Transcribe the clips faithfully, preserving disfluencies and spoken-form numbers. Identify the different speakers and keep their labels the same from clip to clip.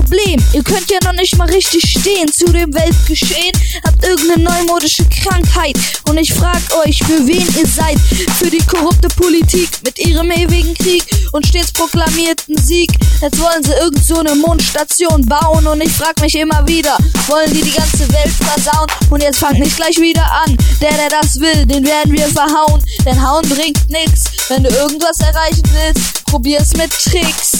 Speaker 1: Problem. Ihr könnt ja noch nicht mal richtig stehen zu dem Weltgeschehen. Habt irgendeine neumodische Krankheit. Und ich frag euch, für wen ihr seid. Für die korrupte Politik mit ihrem ewigen Krieg und stets proklamierten Sieg. Jetzt wollen sie irgend so eine Mondstation bauen. Und ich frag mich immer wieder, wollen die die ganze Welt versauen? Und jetzt fangt nicht gleich wieder an. Der, der das will, den werden wir verhauen. Denn hauen bringt nix. Wenn du irgendwas erreichen willst, probier's mit Tricks.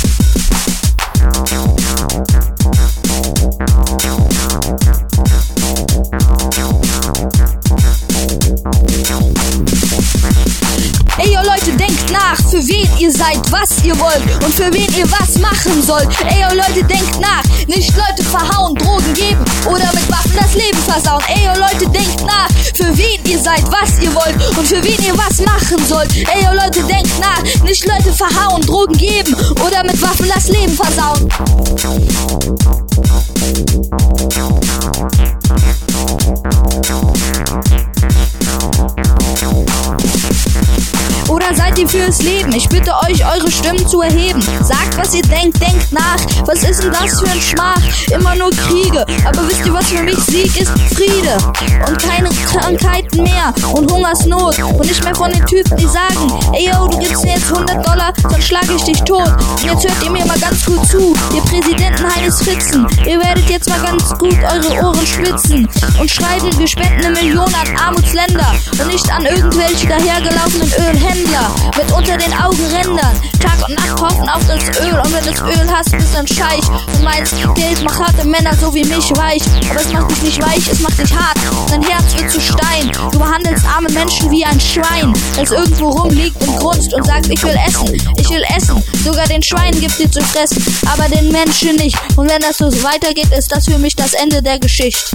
Speaker 1: Ey, yo Leute, denkt nach, für wen ihr seid, was ihr wollt und für wen ihr was machen sollt. Ey, yo Leute, denkt nach, nicht Leute verhauen, Drogen geben oder mit Waffen das Leben versauen. Ey, yo Leute, denkt nach, für wen ihr seid, was ihr wollt und für wen ihr was machen sollt. Ey, yo Leute, denkt nach, nicht Leute verhauen, Drogen geben oder mit Waffen das Leben versauen. Oder seid ihr fürs Leben? Ich bitte euch, eure Stimmen zu erheben. Sagt, was ihr denkt, denkt nach. Was ist denn das für ein Schmach? Immer nur Kriege. Aber wisst ihr, was für mich Sieg ist? Friede. Und keine Krankheiten mehr. Und Hungersnot. Und nicht mehr von den Typen, die sagen, ey yo, du gibst mir jetzt hundert Dollar, sonst schlage ich dich tot. Und jetzt hört ihr mir mal ganz gut zu. Ihr Präsidenten Heinis Fritzen. Ihr werdet jetzt mal ganz gut eure Ohren schwitzen. Und schreiben, wir spenden eine Million an Armutsländer. Und nicht an irgendwelche dahergelaufenen Ölhändler. Mit unter den Augenrändern. Tag und Nacht hoffen auf das Öl. Und wenn du das Öl hast, bist du ein Scheich. Und meinst, Geld macht harte Männer so wie mich weich. Aber es macht dich nicht weich, es macht dich hart. Dein Herz wird zu Stein. Du behandelst arme Menschen wie ein Schwein, das irgendwo rumliegt und grunzt und sagt, ich will essen, ich will essen. Sogar den Schweinen gibt dir zu fressen, aber den Menschen nicht. Und wenn das so weitergeht, ist das für mich das Ende der Geschichte.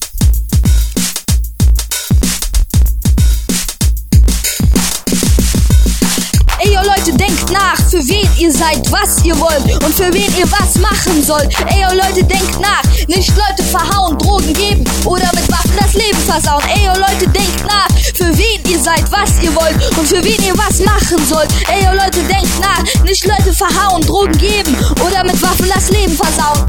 Speaker 1: Ey, yo Leute, denkt nach, für wen ihr seid, was ihr wollt und für wen ihr was machen sollt. Ey, yo Leute, denkt nach, nicht Leute verhauen, Drogen geben oder mit Waffen das Leben versauen. Ey, yo Leute, denkt nach, für wen ihr seid, was ihr wollt und für wen ihr was machen sollt. Ey, yo Leute, denkt nach, nicht Leute verhauen, Drogen geben oder mit Waffen das Leben versauen.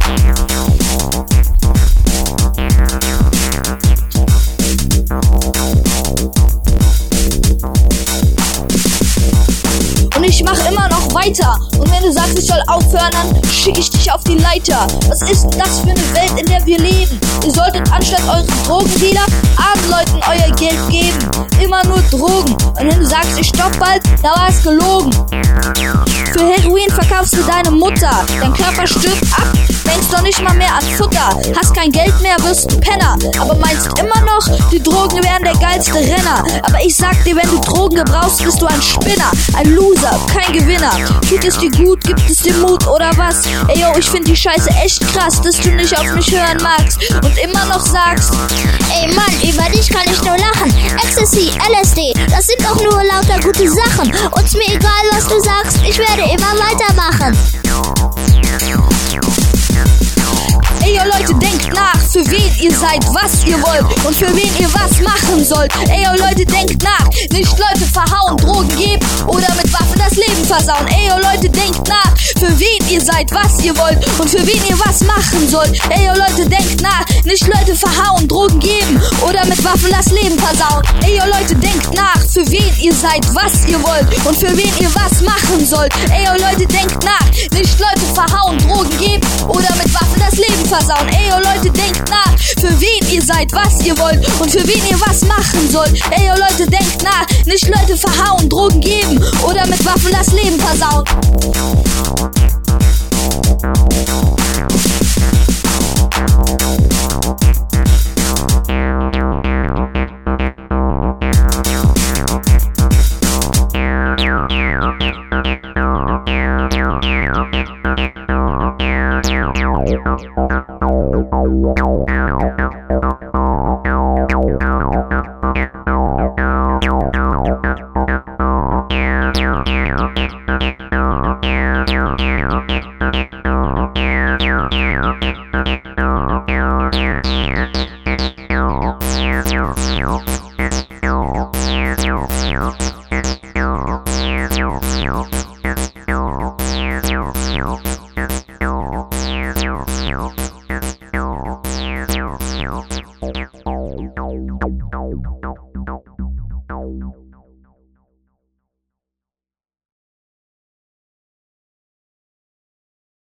Speaker 1: Und ich mach immer noch weiter. Und wenn du sagst, ich soll aufhören, dann schicke ich dich auf die Leiter. Was ist das für eine Welt, in der wir leben? Ihr solltet anstatt euren Drogendealer armen Leuten euer Geld geben. Immer nur Drogen. Und wenn du sagst, ich stopp bald, da war es gelogen. Für Heroin verkaufst du deine Mutter. Dein Körper stirbt ab, denkst doch nicht mal mehr an Futter. Hast kein Geld mehr, wirst ein Penner. Aber meinst immer noch, die Drogen wären der geilste Renner. Aber ich sag dir, wenn du Drogen gebrauchst, bist du ein Spinner. Ein Loser, kein Gewinner. Tut es dir gut, gibt es dir Mut oder was? Ey yo, ich find die Scheiße echt krass, dass du nicht auf mich hören magst und immer noch sagst,
Speaker 2: ey Mann, über dich kann ich nur lachen. Ecstasy, L S D, das sind doch nur lauter gute Sachen. Uns mir egal, was du sagst, ich werde immer weitermachen.
Speaker 1: Ey, yo Leute, denkt nach, für wen ihr seid, was ihr wollt und für wen ihr was machen sollt. Ey, yo Leute, denkt nach, nicht Leute verhauen, Drogen geben oder mit Waffen das Leben versauen. Ey, yo Leute, denkt nach, für wen ihr seid, was ihr wollt und für wen ihr was machen sollt. Ey, yo Leute, denkt nach, nicht Leute verhauen, Drogen geben oder mit Waffen das Leben versauen. Ey, yo Leute, denkt nach, für wen ihr seid, was ihr wollt und für wen ihr was machen sollt. Ey, yo Leute, denkt nach, nicht Leute verhauen, Drogen geben oder mit Waffen das Leben versauen. Ey, yo Leute, denkt nach, für wen ihr seid, was ihr wollt und für wen ihr was machen sollt. Ey, yo Leute, denkt nach, nicht Leute verhauen, Drogen geben oder mit Waffen das Leben versauen.
Speaker 3: Yo. Tschüss.